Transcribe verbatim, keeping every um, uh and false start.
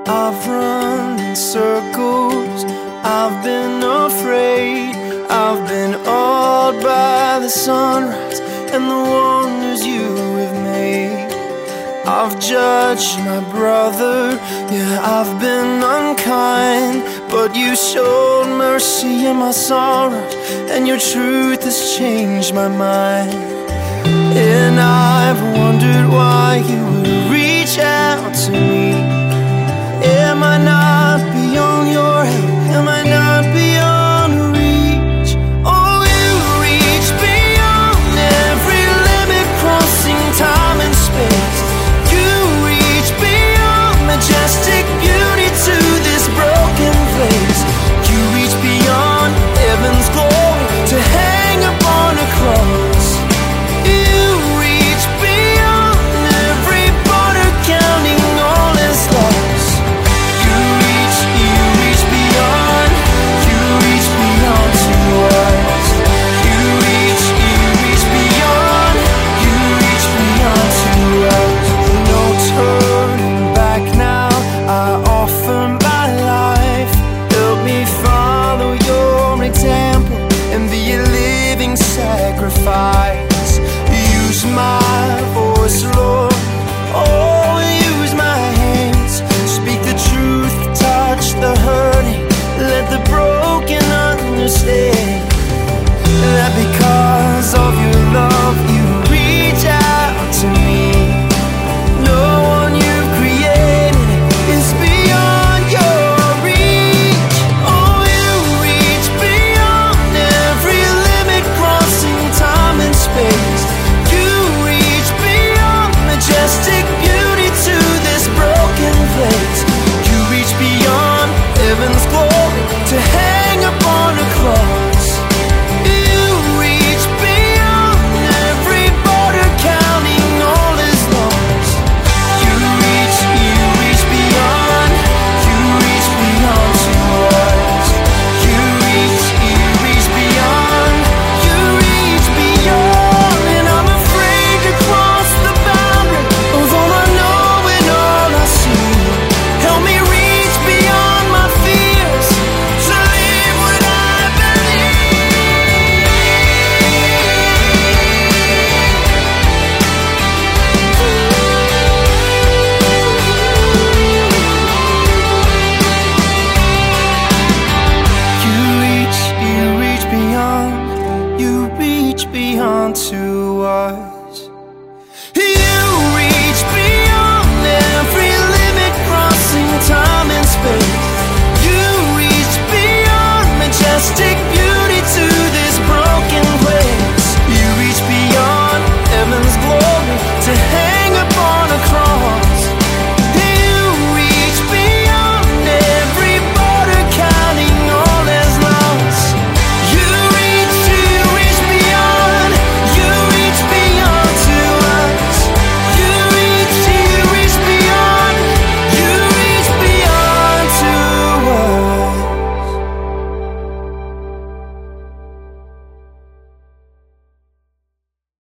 I've run in circles, I've been afraid, I've been awed by the sunrise and the wonders you have made. I've judged my brother, yeah, I've been unkind, but you showed mercy in my sorrows, and your truth has changed my mind. And I've wondered why you